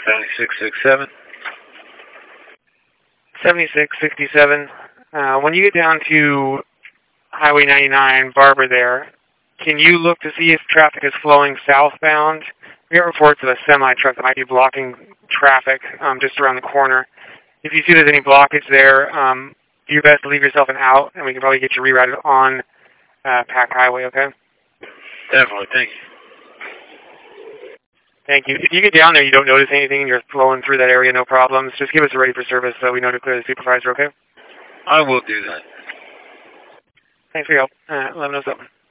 7667. 7667. When you get down to Highway 99, Barber there, can you look to see if traffic is flowing southbound? We have reports of a semi-truck that might be blocking traffic just around the corner. If you see there's any blockage there, do your best to leave yourself an out, and we can probably get you rerouted on Pack Highway, okay? Definitely, thank you. Thank you. If you get down there, you don't notice anything, and you're flowing through that area, no problems, just give us a ready for service so we know to clear the supervisor, okay? I will do that. Thanks for your help. 1107.